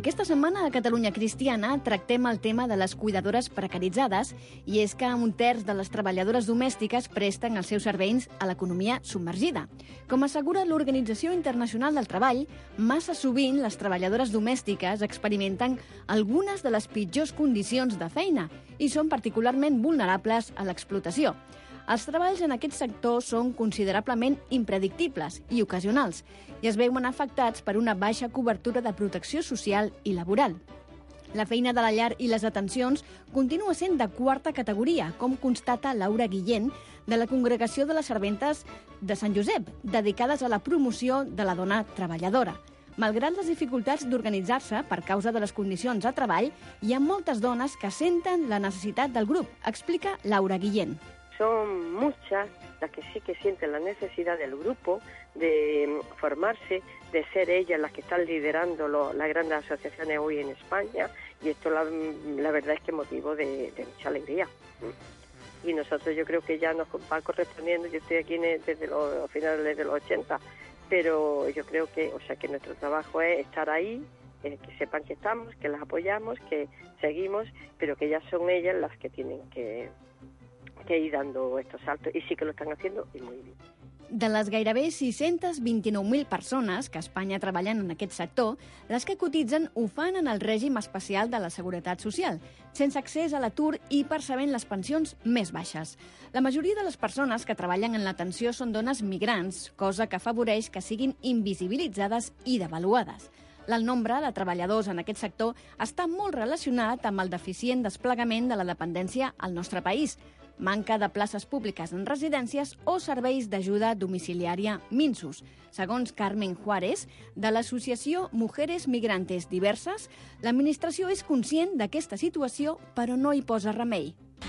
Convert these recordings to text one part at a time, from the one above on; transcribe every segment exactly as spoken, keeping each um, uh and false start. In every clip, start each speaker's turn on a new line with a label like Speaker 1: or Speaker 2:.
Speaker 1: Aquesta setmana a Catalunya Cristiana tractem el tema de les cuidadores precaritzades i és que un terç de les treballadores domèstiques presten els seus serveis a l'economia submergida. Com assegura l'Organització Internacional del Treball, massa sovint les treballadores domèstiques experimenten algunes de les pitjors condicions de feina i són particularment vulnerables a l'explotació. Els treballs en aquest sector són considerablement impredictibles i ocasionals i es veuen afectats per una baixa cobertura de protecció social i laboral. La feina de la llar i les atencions continua sent de quarta categoria, com constata Laura Guillén, de la Congregació de les Serventes de Sant Josep, dedicades a la promoció de la dona treballadora. Malgrat les dificultats d'organitzar-se per causa de les condicions de treball, hi ha moltes dones que senten la necessitat del grup, explica Laura Guillén.
Speaker 2: Son muchas las que sí que sienten la necesidad del grupo, de formarse, de ser ellas las que están liderando lo, las grandes asociaciones hoy en España, y esto la, la verdad es que es motivo de, de mucha alegría. Y nosotros yo creo que ya nos va correspondiendo, yo estoy aquí desde los finales de los ochenta, pero yo creo que, o sea, que nuestro trabajo es estar ahí, eh, que sepan que estamos, que las apoyamos, que seguimos, pero que ya son ellas las que tienen que... que ir dando estos saltos, i sí que lo estan haciendo i muy bien.
Speaker 1: De les gairebé sis-centes vint-i-nou mil persones que a Espanya treballen en aquest sector, les que cotitzen ho fan en el règim especial de la Seguretat Social, sense accés a l'atur i percebent les pensions més baixes. La majoria de les persones que treballen en l'atenció són dones migrants, cosa que afavoreix que siguin invisibilitzades i devaluades. El nombre de treballadors en aquest sector està molt relacionat amb el deficient desplegament de la dependència al nostre país, manca de places públiques en residències o serveis d'ajuda domiciliària minsos. Segons Carmen Juárez, de l'associació Mujeres Migrantes Diverses, l'administració és conscient d'aquesta situació, però no hi posa remei.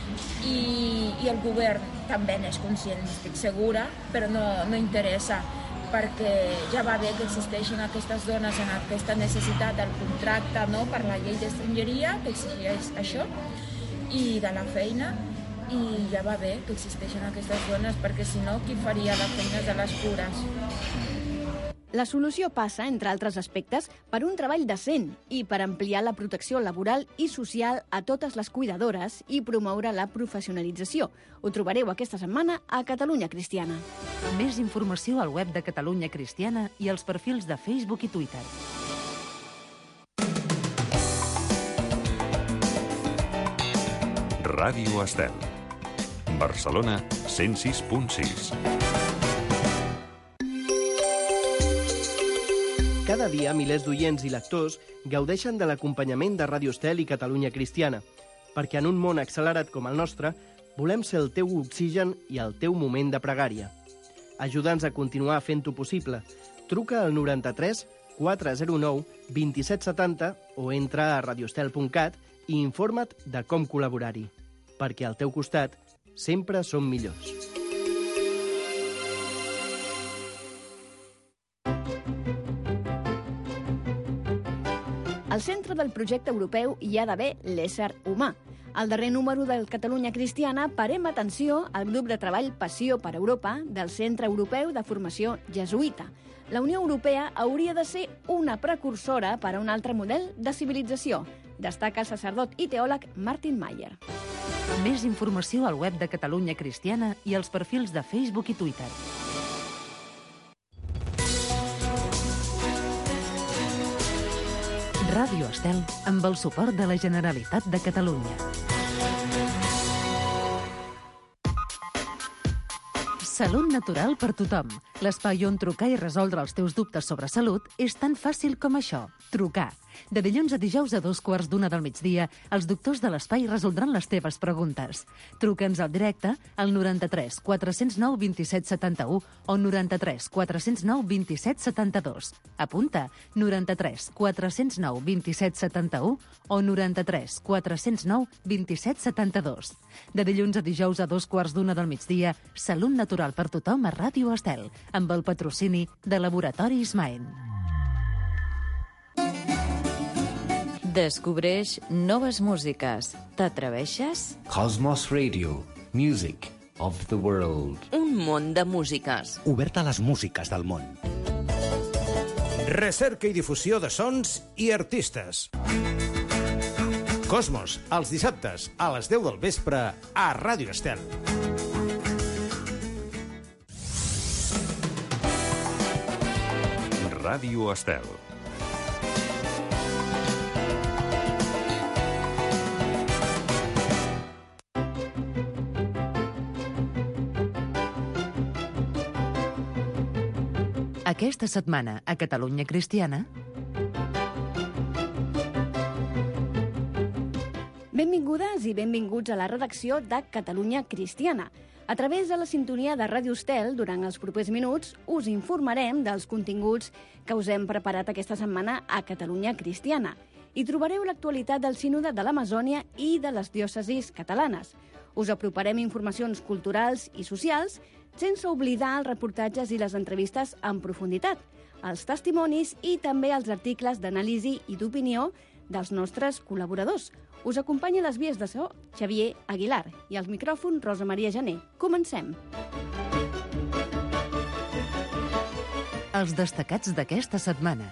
Speaker 3: I, i el govern també n'és conscient, estic segura, però no, no interessa, perquè ja va bé que existeixin aquestes dones en aquesta necessitat del contracte, no?, per la llei d'estrangeria, que exigeix això, i de la feina, i ja va bé que existeixen aquestes dones, perquè si no, qui faria les feines de les cures?
Speaker 1: La solució passa, entre altres aspectes, per un treball decent i per ampliar la protecció laboral i social a totes les cuidadores i promoure la professionalització. Ho trobareu aquesta setmana a Catalunya Cristiana.
Speaker 4: Més informació al web de Catalunya Cristiana i als perfils de Facebook i Twitter.
Speaker 5: Ràdio Estel. Barcelona, cent sis punt sis.
Speaker 6: Cada dia, milers d'oients i lectors gaudeixen de l'acompanyament de Ràdio Estel i Catalunya Cristiana, perquè en un món accelerat com el nostre, volem ser el teu oxigen i el teu moment de pregària. Ajuda'ns a continuar fent-ho possible. Truca al noranta-tres quatre zero nou vint set setanta o entra a radiostel punt cat i informa't de com col·laborar-hi, perquè al teu costat sempre som millors.
Speaker 1: Al centre del projecte europeu hi ha d'haver l'ésser humà. Al darrer número del Catalunya Cristiana parem atenció al grup de treball Passió per Europa del Centre Europeu de Formació Jesuïta. La Unió Europea hauria de ser una precursora per a un altre model de civilització, destaca el sacerdot i teòleg Martin Mayer.
Speaker 4: Més informació al web de Catalunya Cristiana i als perfils de Facebook i Twitter. Ràdio Estel, amb el suport de la Generalitat de Catalunya. Salut natural per tothom. L'espai on trucar i resoldre els teus dubtes sobre salut és tan fàcil com això. Trucar. De dilluns a dijous a dos quarts d'una del migdia, els doctors de l'espai resoldran les teves preguntes. Truca'ns al directe al noranta-tres quatre zero nou vint set setanta-u o noranta-tres quatre zero nou vint set setanta-dos. Apunta, noranta-tres quatre zero nou vint set setanta-u o noranta-tres quatre zero nou vint set setanta-dos. De dilluns a dijous a dos quarts d'una del migdia, Salut natural per tothom a Ràdio Estel, amb el patrocini de Laboratori Ismael.
Speaker 7: Descobreix noves músiques. T'atreveixes?
Speaker 8: Cosmos Radio. Music of the world.
Speaker 7: Un món de músiques.
Speaker 9: Obert a les músiques del món. Recerca i difusió de sons i artistes. Cosmos, els dissabtes, a les deu del vespre, a Ràdio Estel.
Speaker 5: Ràdio Estel.
Speaker 4: Aquesta setmana, a Catalunya Cristiana...
Speaker 1: Benvingudes i benvinguts a la redacció de Catalunya Cristiana. A través de la sintonia de Ràdio Estel, durant els propers minuts, us informarem dels continguts que us hem preparat aquesta setmana a Catalunya Cristiana. Hi trobareu l'actualitat del Sínode de l'Amazònia i de les diòcesis catalanes. Us aproparem informacions culturals i socials, sense oblidar els reportatges i les entrevistes en profunditat, els testimonis i també els articles d'anàlisi i d'opinió dels nostres col·laboradors. Us acompanya les vies de so Xavier Aguilar i al micròfon Rosa Maria Jané. Comencem.
Speaker 4: Els destacats d'aquesta setmana.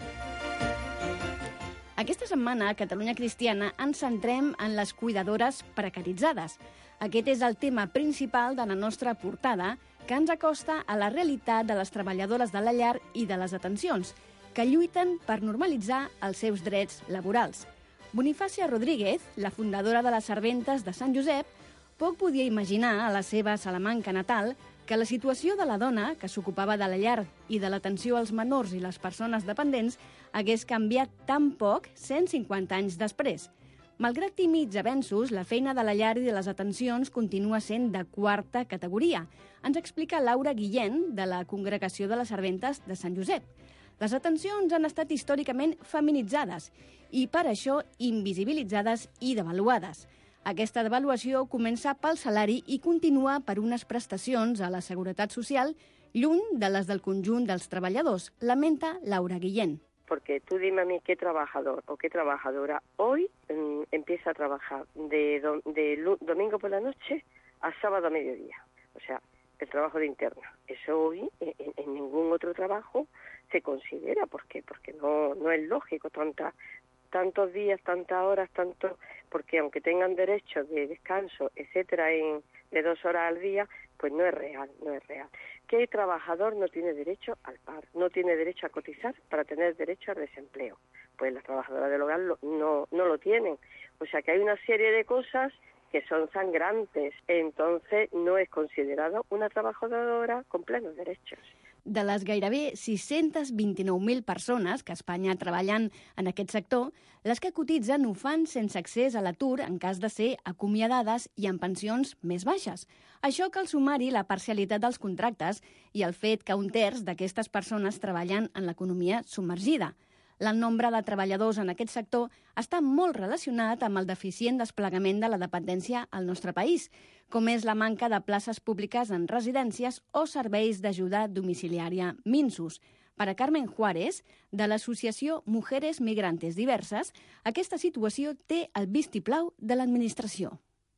Speaker 1: Aquesta setmana a Catalunya Cristiana ens centrem en les cuidadores precaritzades. Aquest és el tema principal de la nostra portada, que ens acosta a la realitat de les treballadores de la llar i de les atencions, que lluiten per normalitzar els seus drets laborals. Bonifàcia Rodríguez, la fundadora de les Serventes de Sant Josep, poc podia imaginar a la seva Salamanca natal que la situació de la dona, que s'ocupava de la llar i de l'atenció als menors i les persones dependents, hagués canviat tan poc cent cinquanta anys després. Malgrat tímids avenços, la feina de la llar i de les atencions continua sent de quarta categoria. Ens explica Laura Guillén, de la Congregació de les Serventes de Sant Josep. Les atencions han estat històricament feminitzades i, per això, invisibilitzades i devaluades. Aquesta devaluació comença pel salari i continua per unes prestacions a la Seguretat Social lluny de les del conjunt dels treballadors, lamenta Laura Guillén.
Speaker 2: Porque tú dime a mí qué trabajador o qué trabajadora hoy mmm, empieza a trabajar de, do, de domingo por la noche a sábado a mediodía. O sea, el trabajo de interna. Eso hoy en, en ningún otro trabajo se considera. ¿Por qué? Porque no, no es lógico tanta, tantos días, tantas horas, tanto, porque aunque tengan derecho de descanso, etcétera, en, de dos horas al día, pues no es real, no es real. ¿Qué trabajador no tiene derecho al paro? No tiene derecho a cotizar para tener derecho al desempleo. Pues las trabajadoras del hogar lo, no, no lo tienen. O sea que hay una serie de cosas que son sangrantes. Entonces no es considerada una trabajadora con plenos derechos.
Speaker 1: De les gairebé sis-centes vint-i-nou mil persones que a Espanya treballen en aquest sector, les que cotitzen ho fan sense accés a l'atur en cas de ser acomiadades i amb pensions més baixes. Això cal sumar-hi la parcialitat dels contractes i el fet que un terç d'aquestes persones treballen en l'economia submergida. El nombre de treballadors en aquest sector està molt relacionat amb el deficient desplegament de la dependència al nostre país, com és la manca de places públiques en residències o serveis d'ajuda domiciliària minsos. Per a Carmen Juárez, de l'associació Mujeres Migrantes Diverses, aquesta situació té el vistiplau de l'administració.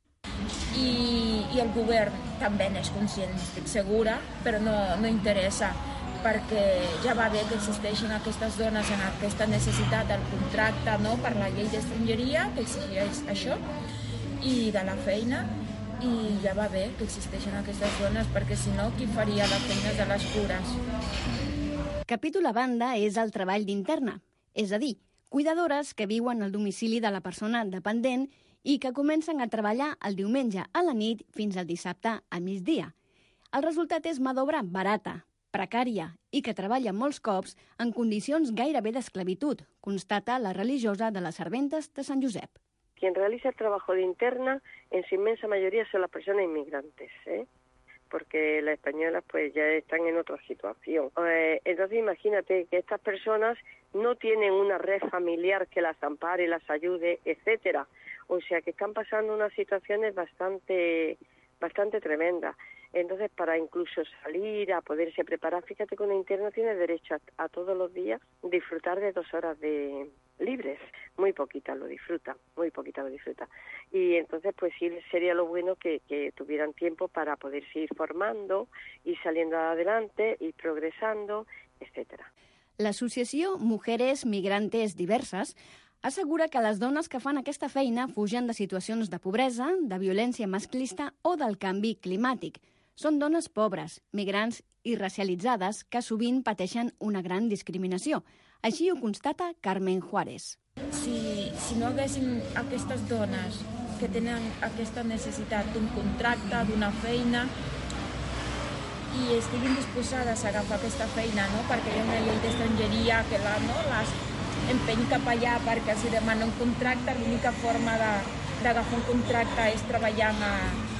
Speaker 3: I, i el govern també n'és conscient, estic segura, però no, no interessa, perquè ja va bé que existeixin aquestes dones en aquesta necessitat del contracte, no?, per la llei d'estrangeria, que exigeix això, i de la feina, i ja va bé que existeixen aquestes dones, perquè si no, qui faria les feines de les cures?
Speaker 1: Capítol a banda és el treball d'interna, és a dir, cuidadores que viuen al domicili de la persona dependent i que comencen a treballar el diumenge a la nit fins al dissabte a migdia. El resultat és mà d'obra barata, precària i que treballa molts cops en condicions gairebé d'esclavitud, constata la religiosa de les Serventes de Sant Josep.
Speaker 2: Quien realiza el trabajo de interna en su inmensa mayoría son las personas inmigrantes, ¿eh? Porque las españolas pues ya están en otra situación. Eh, entonces imagínate que estas personas no tienen una red familiar que las ampare, las ayude, etcétera. O sea que están pasando unas situaciones bastante, bastante tremendas. Entonces, para incluso salir a poderse preparar, fíjate que una interna tiene derecho a, a todos los días disfrutar de dos horas de libres. Muy poquitas lo disfrutan, muy poquitas lo disfrutan. Y entonces, pues sí, sería lo bueno que, que tuvieran tiempo para poderse ir formando, ir saliendo adelante, ir progresando, etcétera.
Speaker 1: L'associació Mujeres Migrantes Diverses assegura que les dones que fan aquesta feina fugen de situacions de pobresa, de violència masclista o del canvi climàtic. Són dones pobres, migrants i racialitzades que sovint pateixen una gran discriminació. Així ho constata Carmen Juárez.
Speaker 3: Si, si no haguessin aquestes dones que tenen aquesta necessitat d'un contracte, d'una feina, i estiguin disposades a agafar aquesta feina, no? Perquè hi ha una llei d'estrangeria que la, no? les empeny cap allà perquè els demana un contracte. L'única forma d'agafar un contracte és treballant a,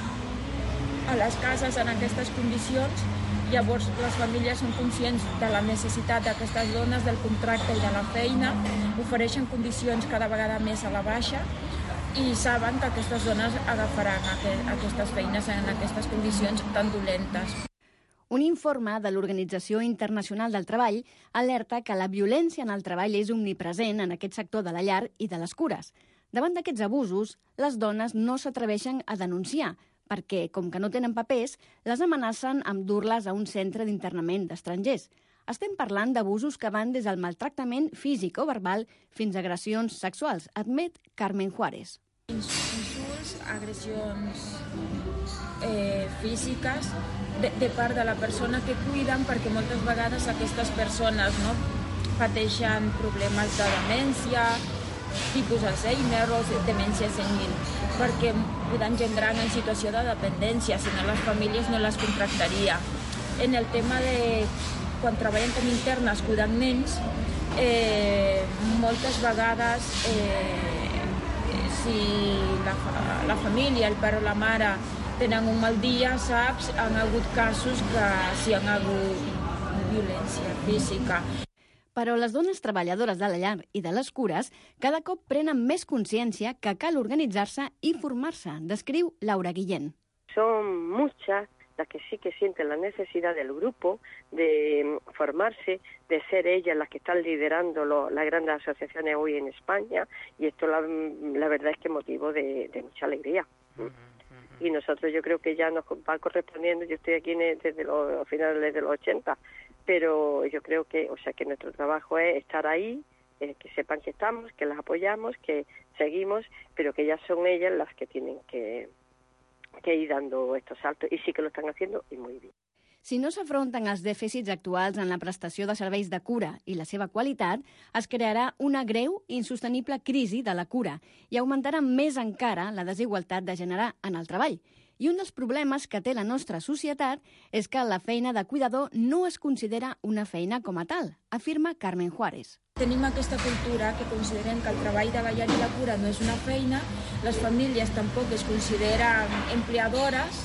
Speaker 3: a les cases en aquestes condicions. Llavors les famílies són conscients de la necessitat d'aquestes dones, del contracte i de la feina, ofereixen condicions cada vegada més a la baixa i saben que aquestes dones agafaran aquestes feines en aquestes condicions tan dolentes.
Speaker 1: Un informe de l'Organització Internacional del Treball alerta que la violència en el treball és omnipresent en aquest sector de la llar i de les cures. Davant d'aquests abusos, les dones no s'atreveixen a denunciar, perquè, com que no tenen papers, les amenacen amb dur-les a un centre d'internament d'estrangers. Estem parlant d'abusos que van des del maltractament físic o verbal fins a agressions sexuals, admet Carmen Juárez.
Speaker 3: Insults, agressions eh, físiques de, de part de la persona que cuiden, perquè moltes vegades aquestes persones no, pateixen problemes de demència, tipus Alzheimer o demència senil, perquè poden gent gran en situació de dependència, si no les famílies no les contractaria. En el tema de quan treballen com internes cuidant nens, eh, moltes vegades eh, si la, la família, el pare o la mare tenen un mal dia, saps, han hagut casos que s'hi han hagut violència física.
Speaker 1: Però les dones treballadores de la llar i de les cures cada cop prenen més consciència que cal organitzar-se i formar-se, descriu Laura Guillén.
Speaker 2: Son muchas las que sí que sienten la necesidad del grupo de formarse, de ser ellas las que están liderando lo, las grandes asociaciones hoy en España, y esto la, la verdad es que motivo de, de mucha alegría. Y nosotros yo creo que ya nos va correspondiendo, yo estoy aquí desde los finales de los ochenta, pero yo creo que, o sea, que nuestro trabajo es estar ahí, eh, que sepan que estamos, que las apoyamos, que seguimos, pero que ya son ellas las que tienen que, que ir dando estos saltos, y sí que lo están haciendo y muy bien.
Speaker 1: Si no s'afronten els dèficits actuals en la prestació de serveis de cura i la seva qualitat, es crearà una greu i insostenible crisi de la cura i augmentarà més encara la desigualtat de gènere en el treball. I un dels problemes que té la nostra societat és que la feina de cuidador no es considera una feina com a tal, afirma Carmen Juárez.
Speaker 3: Tenim aquesta cultura que considerem que el treball de la llar i la cura no és una feina, les famílies tampoc es consideren empleadores,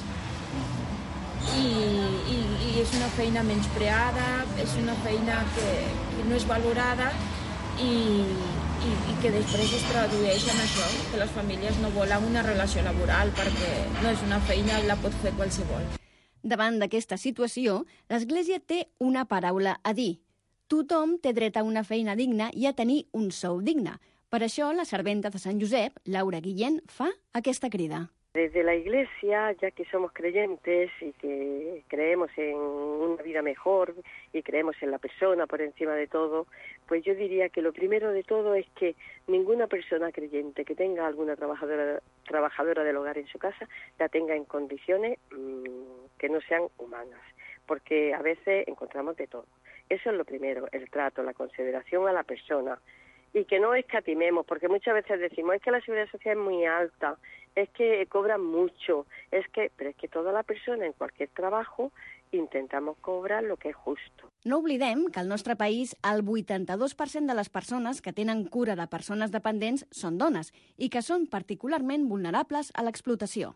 Speaker 3: i, i, i és una feina menyspreada, és una feina que, que no és valorada i, i, i que després es tradueix en això, que les famílies no volen una relació laboral perquè no és una feina i la pot fer qualsevol.
Speaker 1: Davant d'aquesta situació, l'Església té una paraula a dir. Tothom té dret a una feina digna i a tenir un sou digne. Per això, la serventa de Sant Josep, Laura Guillén, fa aquesta crida.
Speaker 2: Desde la Iglesia, ya que somos creyentes y que creemos en una vida mejor y creemos en la persona por encima de todo, pues yo diría que lo primero de todo es que ninguna persona creyente que tenga alguna trabajadora, trabajadora del hogar en su casa la tenga en condiciones mmm, que no sean humanas, porque a veces encontramos de todo. Eso es lo primero, el trato, la consideración a la persona, y que no escatimemos, porque muchas veces decimos, es que la seguridad social es muy alta, es que cobran mucho, es que, pero es que toda la persona en cualquier trabajo intentamos cobrar lo que es justo.
Speaker 1: No oblidem que al nostre país el vuitanta-dos per cent de les persones que tenen cura de persones dependents són dones i que són particularment vulnerables a l'explotació.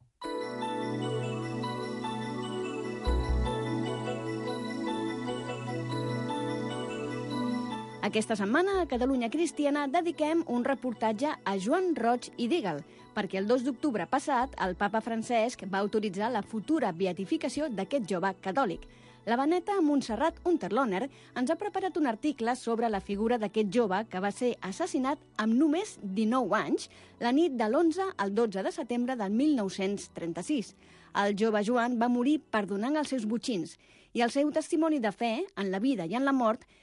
Speaker 1: Aquesta setmana a Catalunya Cristiana dediquem un reportatge a Joan Roig i Dígal, perquè el dos d'octubre passat el papa Francesc va autoritzar la futura beatificació d'aquest jove catòlic. La Beneta Montserrat Unterlohner ens ha preparat un article sobre la figura d'aquest jove que va ser assassinat amb només dinou anys la nit de l'onze al dotze de setembre del mil nou-cents trenta-sis. El jove Joan va morir perdonant els seus botxins i el seu testimoni de fe, en la vida i en la mort,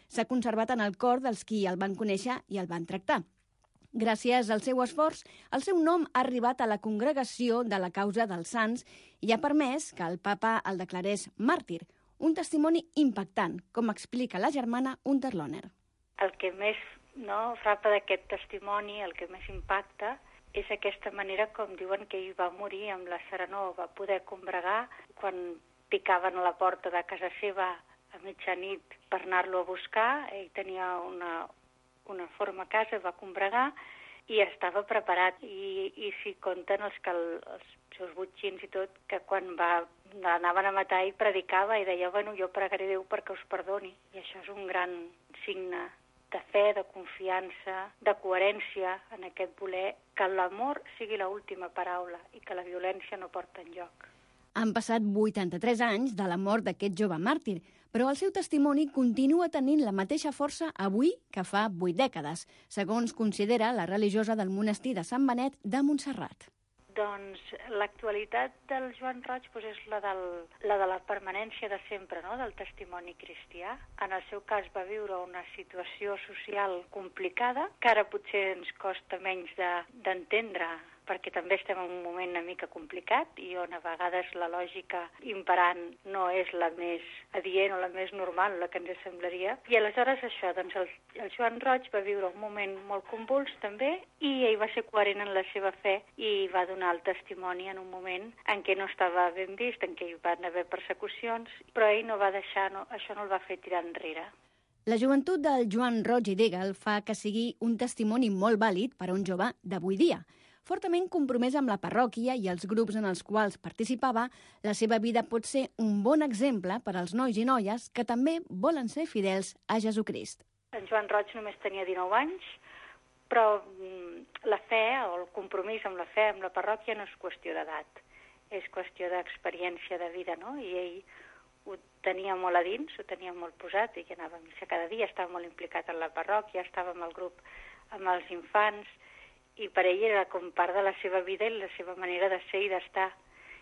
Speaker 1: s'ha conservat en el cor dels qui el van conèixer i el van tractar. Gràcies al seu esforç, el seu nom ha arribat a la congregació de la causa dels sants i ha permès que el papa el declarés màrtir, un testimoni impactant, com explica la germana Unterlohner.
Speaker 10: El que més no, frapa d'aquest testimoni, el que més impacta, és aquesta manera com diuen que ell va morir amb la serenor, va poder combregar quan picaven a la porta de casa seva a mitjanit per anar-lo a buscar. Ell tenia una, una forma a casa, va combregar i estava preparat. I, i si compten els, que el, els seus botxins i tot, que quan va l'anaven a matar ell predicava i deia, bueno, jo pregaré Déu perquè us perdoni. I això és un gran signe de fe, de confiança, de coherència en aquest voler que l'amor sigui l'última paraula i que la violència no porta enlloc.
Speaker 1: Han passat vuitanta-tres anys de la mort d'aquest jove màrtir, però el seu testimoni continua tenint la mateixa força avui que fa vuit dècades, segons considera la religiosa del monestir de Sant Benet de Montserrat.
Speaker 10: Doncs l'actualitat del Joan Roig doncs és la, del, la de la permanència de sempre, no?, del testimoni cristià. En el seu cas va viure una situació social complicada, que ara potser ens costa menys d'entendre, de, perquè també estem en un moment una mica complicat i on a vegades la lògica imperant no és la més adient o la més normal, la que ens semblaria. I aleshores això, doncs el, el Joan Roig va viure un moment molt convuls també i ell va ser coherent en la seva fe i va donar el testimoni en un moment en què no estava ben vist, en què hi van haver persecucions, però ell no va deixar, no, això no el va fer tirar enrere.
Speaker 1: La joventut del Joan Roig i Dégel fa que sigui un testimoni molt vàlid per a un jove d'avui dia. Fortament compromès amb la parròquia i els grups en els quals participava, la seva vida pot ser un bon exemple per als nois i noies que també volen ser fidels a Jesucrist.
Speaker 10: En Joan Roig només tenia dinou anys, però la fe o el compromís amb la fe, amb la parròquia, no és qüestió d'edat, és qüestió d'experiència de vida, no? I ell ho tenia molt a dins, ho tenia molt posat, i que anava a missa cada dia, estava molt implicat en la parròquia, estava amb el grup, amb els infants, i per ell era com part de la seva vida i la seva manera de ser i d'estar,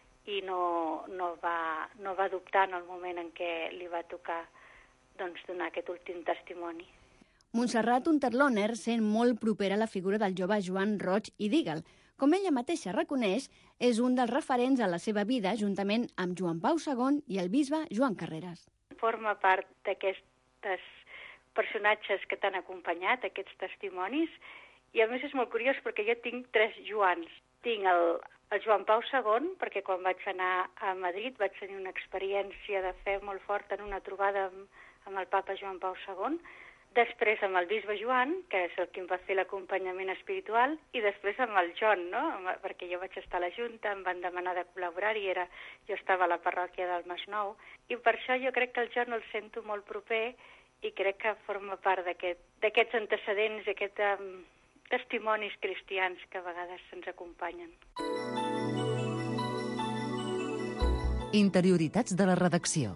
Speaker 10: i no, no, va, no va dubtar en el moment en què li va tocar doncs, donar aquest últim testimoni.
Speaker 1: Montserrat Unterlohner sent molt propera a la figura del jove Joan Roig i Dégel. Com ella mateixa reconeix, és un dels referents a la seva vida juntament amb Joan Pau segon i el bisbe Joan Carreras.
Speaker 10: Forma part d'aquests personatges que t'han acompanyat, aquests testimonis, i a més és molt curiós perquè jo tinc tres Joans. Tinc el, el Joan Pau segon, perquè quan vaig anar a Madrid vaig tenir una experiència de fe molt forta en una trobada amb, amb el papa Joan Pau segon, després amb el bisbe Joan, que és el que em va fer l'acompanyament espiritual, i després amb el John, no? Perquè jo vaig estar a la Junta, em van demanar de col·laborar i era, jo estava a la parròquia del Masnou, i per això jo crec que el John el sento molt proper i crec que forma part d'aquests aquest, antecedents, d'aquests um, testimonis cristians que a vegades se'ns acompanyen.
Speaker 4: Interioritats de la redacció.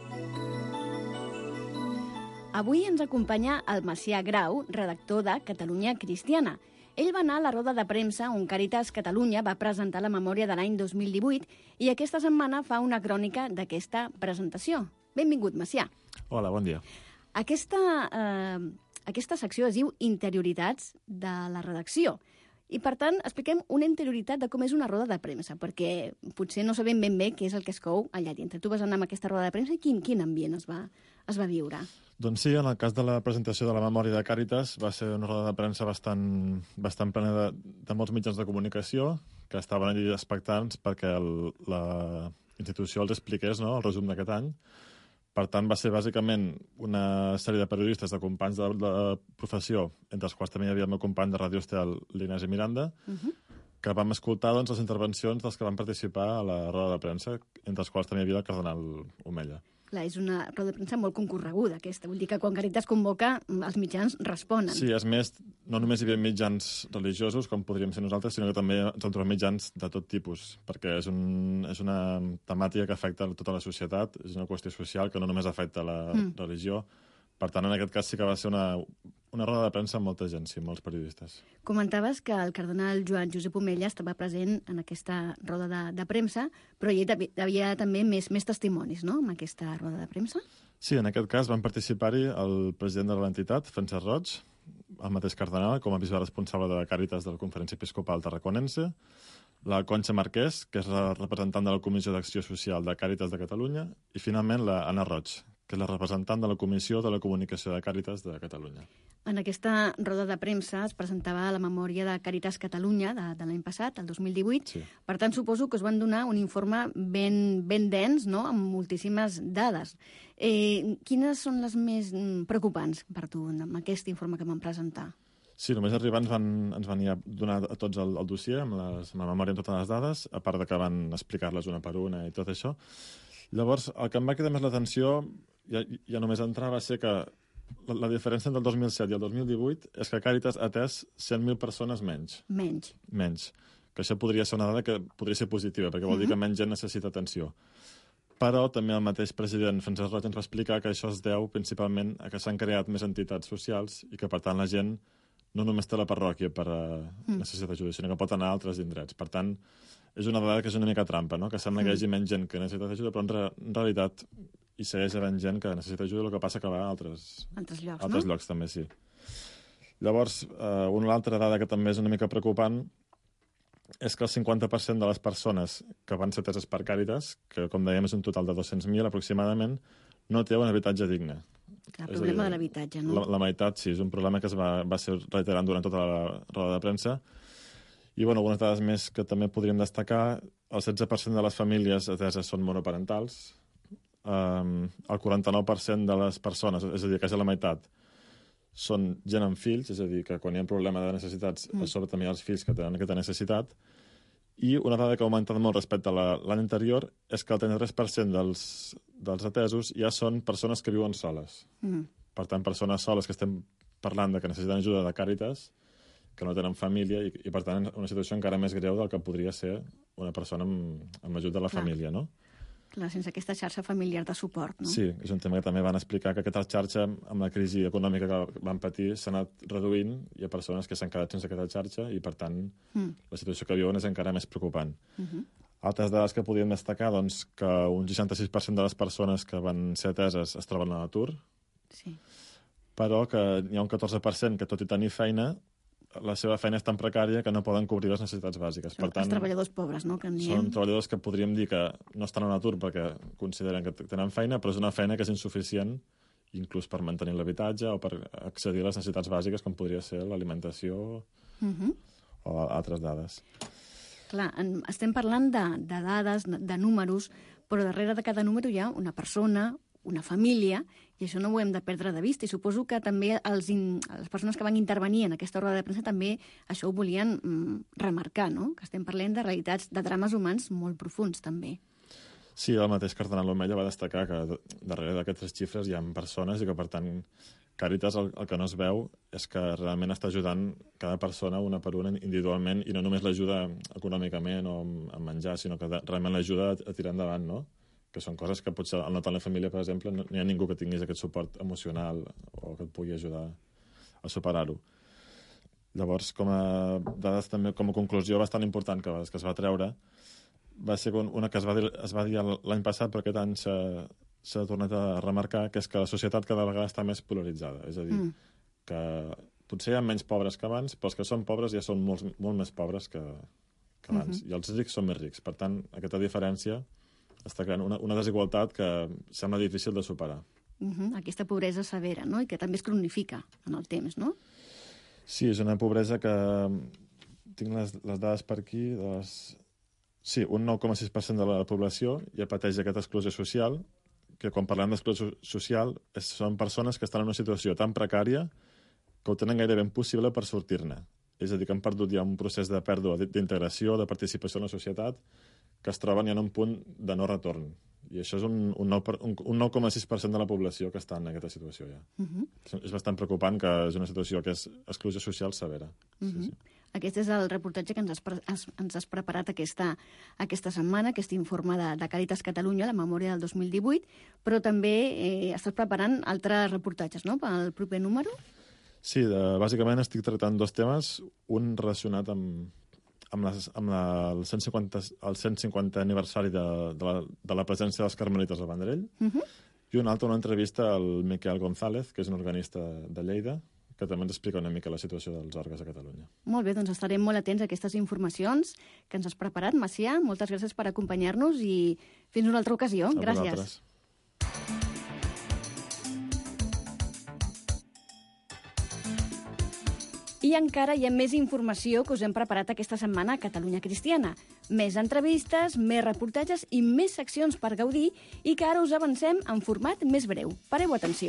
Speaker 1: Avui ens acompanya el Macià Grau, redactor de Catalunya Cristiana. Ell va anar a la roda de premsa on Càritas Catalunya va presentar la memòria de l'any dos mil divuit i aquesta setmana fa una crònica d'aquesta presentació. Benvingut, Macià.
Speaker 11: Hola, bon dia.
Speaker 1: Aquesta, eh, aquesta secció es diu Interioritats de la redacció. I, per tant, expliquem una interioritat de com és una roda de premsa, perquè potser no sabem ben bé què és el que es cou allà dintre. Tu vas anar amb aquesta roda de premsa i quin, quin ambient es va, es va viure?
Speaker 11: Doncs sí, en el cas de la presentació de la memòria de Càritas va ser una roda de premsa bastant, bastant plena de, de molts mitjans de comunicació que estaven allí expectants perquè el, la institució els expliqués, no?, el resum d'aquest any. Per tant, va ser bàsicament una sèrie de periodistes, de companys de la professió, entre els quals també hi havia el meu company de Ràdio Estel, l'Inés i Miranda, uh-huh. que vam escoltar doncs, les intervencions dels que van participar a la roda de premsa, entre els quals també hi havia el cardenal Omella.
Speaker 1: Clar, és una roda de premsa molt concorreguda, aquesta. Vull dir que quan Càritas convoca, els mitjans responen.
Speaker 11: Sí, és més, no només hi havia mitjans religiosos, com podríem ser nosaltres, sinó que també ens hem trobat mitjans de tot tipus, perquè és, un, és una temàtica que afecta tota la societat, és una qüestió social que no només afecta la mm. religió. Per tant, en aquest cas sí que va ser una, una roda de premsa amb molta gent, sí, molts periodistes.
Speaker 1: Comentaves que el cardenal Joan Josep Omella estava present en aquesta roda de, de premsa, però hi havia també més, més testimonis, no?, en aquesta roda de premsa?
Speaker 11: Sí, en aquest cas van participar-hi el president de l'entitat, Francesc Roig, el mateix cardenal, com a bisbe responsable de Càritas de la Conferència Episcopal Tarraconense, la Conxa Marquès, que és la representant de la Comissió d'Acció Social de Càritas de Catalunya, i finalment la Anna Roig, que és la representant de la Comissió de la Comunicació de Càritas de Catalunya.
Speaker 1: En aquesta roda de premsa es presentava la memòria de Càritas Catalunya de, de l'any passat, el dos mil divuit. Sí. Per tant, suposo que us van donar un informe ben, ben dens, no?, amb moltíssimes dades. Eh, quines són les més preocupants per tu amb aquest informe que vam presentar?
Speaker 11: Sí, només arribar ens van, ens van ja donar a tots el, el dossier, amb, les, amb la memòria amb totes les dades, a part de que van explicar-les una per una i tot això. Llavors, el que em va cridar més l'atenció, ja, ja només entrar, va ser que la, la diferència entre el dos mil set i el dos mil divuit és que Càritas ha atès cent mil persones menys.
Speaker 1: Menys.
Speaker 11: Menys. Que això podria ser una dada que podria ser positiva, perquè vol uh-huh. dir que menys gent necessita atenció. Però també el mateix president Francesc Roig ens va explicar que això es deu principalment a que s'han creat més entitats socials i que, per tant, la gent no només té la parròquia per uh, mm. necessitar ajuda, sinó que pot anar a altres indrets. Per tant, és una dada que és una mica trampa, no? Que sembla mm. que hi hagi menys gent que necessita ajuda, però en, re en realitat hi segueix havent gent que necessita ajuda, el que passa que va a altres,
Speaker 1: altres llocs,
Speaker 11: altres
Speaker 1: no?
Speaker 11: llocs també, sí. Llavors, eh, una altra dada que també és una mica preocupant és que el cinquanta per cent de les persones que van ser ateses per Càritas, que com dèiem és un total de dos-cents mil aproximadament, no té un habitatge digne.
Speaker 1: El problema dir, de l'habitatge, no?
Speaker 11: La, la meitat, sí, és un problema que es va, va ser reiterant durant tota la roda de premsa. I, bueno, algunes dades més que també podríem destacar. El setze per cent de les famílies ateses són monoparentals. Um, el quaranta-nou per cent de les persones, és a dir, quasi la meitat, són gent amb fills, és a dir, que quan hi ha un problema de necessitats, mm. a sobre també hi ha els fills que tenen aquesta necessitat. I una dada que ha augmentat molt respecte a l'any anterior és que el trenta-tres per cent dels, dels atesos ja són persones que viuen soles. Mm. Per tant, persones soles que estem parlant de que necessiten ajuda de Càritas, que no tenen família, i, i per tant, una situació encara més greu del que podria ser una persona amb, amb ajut de la Clar. família, no?
Speaker 1: Clar, sense aquesta xarxa familiar de suport, no?
Speaker 11: Sí, és un tema que també van explicar que aquesta xarxa, amb la crisi econòmica que van patir, s'ha anat reduint. Hi ha persones que s'han quedat sense aquesta xarxa i, per tant, mm. la situació que viuen és encara més preocupant. Uh-huh. Altres dades que podríem destacar, doncs, que un seixanta-sis per cent de les persones que van ser ateses es troben a l'atur,
Speaker 1: sí.
Speaker 11: però que hi ha un catorze per cent que, tot i tenir feina, la seva feina és tan precària que no poden cobrir les necessitats bàsiques. Per tant,
Speaker 1: els treballadors pobres, no? Que en diem.
Speaker 11: Són treballadors que podríem dir que no estan en atur perquè consideren que tenen feina, però és una feina que és insuficient inclús per mantenir l'habitatge o per accedir a les necessitats bàsiques, com podria ser l'alimentació uh-huh. o altres dades.
Speaker 1: Clar, en, estem parlant de, de dades, de números, però darrere de cada número hi ha una persona, una família, i això no ho hem de perdre de vista. I suposo que també els in, les persones que van intervenir en aquesta roda de premsa també això ho volien mm, remarcar, no? Que estem parlant de realitats, de drames humans molt profuns, també.
Speaker 11: Sí, el mateix cardenal Omella va destacar que darrere d'aquestes xifres hi ha persones i que, per tant, Càritas el, el que no es veu és que realment està ajudant cada persona una per una individualment, i no només l'ajuda econòmicament o amb menjar, sinó que realment l'ajuda a, a tirar endavant, no? Que són coses que potser al no tenir la família, per exemple, no hi ha ningú que tingués aquest suport emocional o que et pugui ajudar a superar-ho. Llavors, com a dades també, com a conclusió bastant important que, que es va treure, va ser una que es va dir, es va dir l'any passat, però aquest any s'ha tornat a remarcar, que és que la societat cada vegada està més polaritzada. És a dir, mm. que potser hi ha menys pobres que abans, però els que són pobres ja són molt, molt més pobres que, que abans. Mm-hmm. I els rics són més rics. Per tant, aquesta diferència està creant una, una desigualtat que sembla difícil de superar.
Speaker 1: Uh-huh. Aquesta pobresa severa, no? I que també es cronifica en el temps, no?
Speaker 11: Sí, és una pobresa que... Tinc les, les dades per aquí. De les... Sí, un nou coma sis per cent de la població ja pateix aquesta exclusió social, que quan parlem d'exclusió social és, són persones que estan en una situació tan precària que ho tenen gairebé impossible per sortir-ne. És a dir, que han perdut ja un procés de pèrdua d'integració, de participació en la societat, que es troben ja en un punt de no retorn. I això és un, un, un nou coma sis per cent de la població que està en aquesta situació ja. Uh-huh. És, és bastant preocupant, que és una situació que és exclusió social severa.
Speaker 1: Uh-huh.
Speaker 11: Sí, sí.
Speaker 1: Aquest és el reportatge que ens has, pre has, ens has preparat aquesta, aquesta setmana, aquest informe de, de Càritas Catalunya, la memòria del dos mil divuit, però també eh, estàs preparant altres reportatges, no?, pel proper número?
Speaker 11: Sí, de, bàsicament estic tractant dos temes, un relacionat amb, amb, les, amb la, el, cent cinquanta, el cent cinquanta aniversari de, de, la, de la presència dels carmelites al Vendrell, uh-huh. i I una altra, una entrevista al Miquel González, que és un organista de Lleida, que també ens explica una mica la situació dels orgues a Catalunya.
Speaker 1: Molt bé, doncs estarem molt atents a aquestes informacions que ens has preparat, Macià. Moltes gràcies per acompanyar-nos i fins una altra ocasió.
Speaker 11: A
Speaker 1: Gràcies.
Speaker 11: vosaltres.
Speaker 1: I encara hi ha més informació que us hem preparat aquesta setmana a Catalunya Cristiana. Més entrevistes, més reportatges i més seccions per gaudir i que ara us avancem en format més breu. Pareu atenció.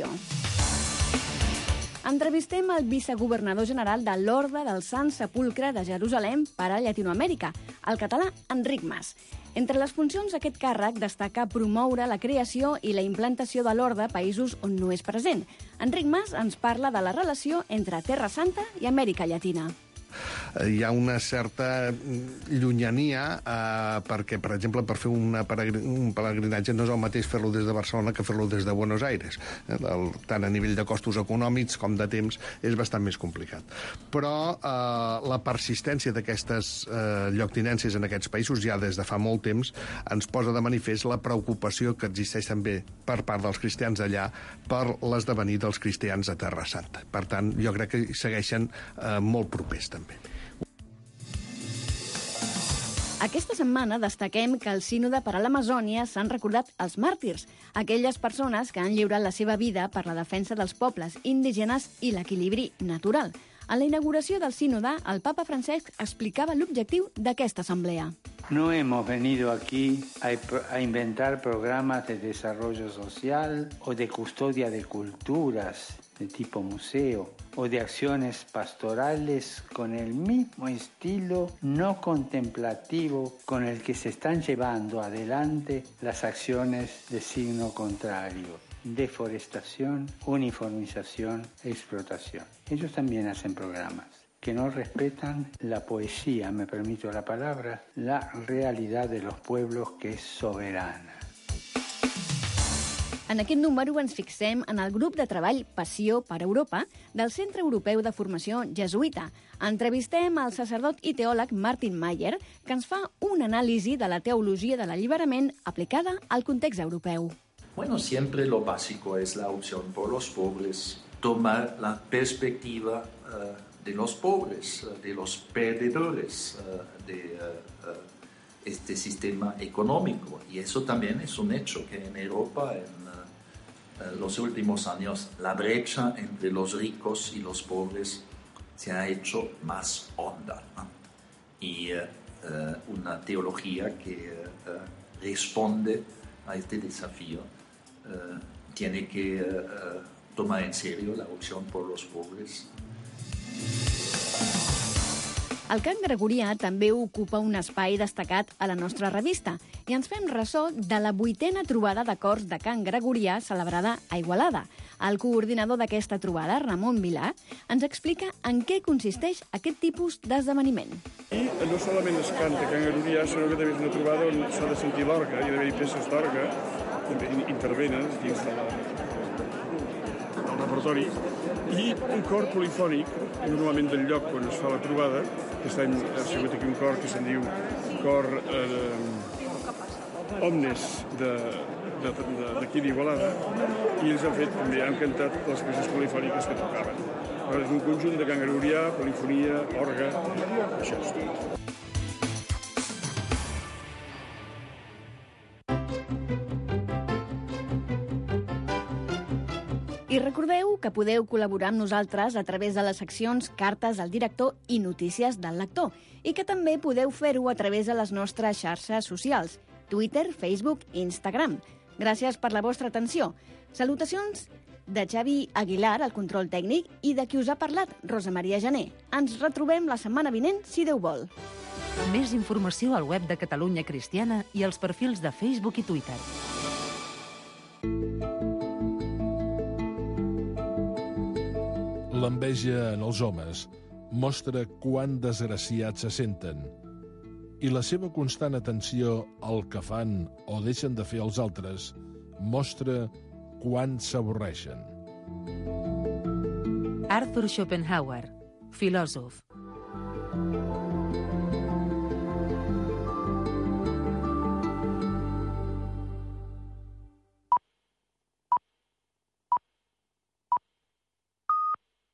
Speaker 1: Entrevistem el vicegovernador general de l'Orde del Sant Sepulcre de Jerusalem per a Llatinoamèrica, el català Enric Mas. Entre les funcions d'aquest càrrec destaca promoure la creació i la implantació de l'Orde a països on no és present. Enric Mas ens parla de la relació entre Terra Santa i Amèrica Llatina.
Speaker 12: Hi ha una certa llunyania eh, perquè, per exemple, per fer una peregrin un pelegrinatge no és el mateix fer-lo des de Barcelona que fer-lo des de Buenos Aires. Eh, el, tant a nivell de costos econòmics com de temps és bastant més complicat. Però eh, la persistència d'aquestes eh, lloctinències en aquests països ja des de fa molt temps ens posa de manifest la preocupació que existeix també per part dels cristians d'allà per l'esdevenir dels cristians a Terra Santa. Per tant, jo crec que segueixen eh, molt propers també.
Speaker 1: Aquesta setmana destaquem que al Sínode per a l'Amazònia s'han recordat els màrtirs, aquelles persones que han lliurat la seva vida per la defensa dels pobles indígenes i l'equilibri natural. A la inauguració del Sínode, el papa Francesc explicava l'objectiu d'aquesta assemblea.
Speaker 13: No hemos venido aquí a, a inventar programas de desarrollo social o de custodia de culturas de tipo museo o de acciones pastorales con el mismo estilo no contemplativo con el que se están llevando adelante las acciones de signo contrario: deforestación, uniformización, explotación. Ellos también hacen programas que no respetan la poesía, me permito la palabra, la realidad de los pueblos que es soberana.
Speaker 1: En aquest número ens fixem en el grup de treball Passió per Europa del Centre Europeu de Formació Jesuïta. Entrevistem al sacerdot i teòleg Martin Mayer, que ens fa una anàlisi de la teologia de l'alliberament aplicada al context europeu.
Speaker 14: Bueno, siempre lo básico es la opción por los pobres, tomar la perspectiva uh, de los pobres, uh, de los perdedores uh, de uh, uh, este sistema económico. Y eso también es un hecho que en Europa en uh, uh, los últimos años la brecha entre los ricos y los pobres se ha hecho más honda, ¿no? Y uh, uh, una teología que uh, uh, responde a este desafío Uh, tiene que uh, tomar en serio la opción por los pobres.
Speaker 1: El cant gregorià també ocupa un espai destacat a la nostra revista i ens fem ressò de la vuitena trobada de cors de cant gregorià celebrada a Igualada. El coordinador d'aquesta trobada, Ramon Vilà, ens explica en què consisteix aquest tipus d'esdeveniment.
Speaker 15: I no solament es canta cant gregorià, sinó que també és una trobada on s'ha de sentir l'orgue, hi ha d'haver peces d'orgue, també intervenen dins de la, del repertori, i un cor polifònic, normalment del lloc on es fa la trobada, que aquest any ha sigut aquí un cor que se'n diu cor eh, Omnes d'aquí d'Igualada, i ells han fet també, han cantat les peces polifòniques que tocaven. Però és un conjunt de cant gregorià, polifonia, orgue, això és tot.
Speaker 1: I recordeu que podeu col·laborar amb nosaltres a través de les seccions Cartes al director i Notícies del lector, i que també podeu fer-ho a través de les nostres xarxes socials, Twitter, Facebook i Instagram. Gràcies per la vostra atenció. Salutacions de Xavi Aguilar, al control tècnic, i de qui us ha parlat, Rosa Maria Jané. Ens retrobem la setmana vinent, si Déu vol.
Speaker 4: Més informació al web de Catalunya Cristiana i als perfils de Facebook i Twitter.
Speaker 16: L'enveja en els homes mostra quant desgraciats se senten i la seva constant atenció al que fan o deixen de fer els altres mostra quant s'avorreixen.
Speaker 4: Arthur Schopenhauer, filòsof.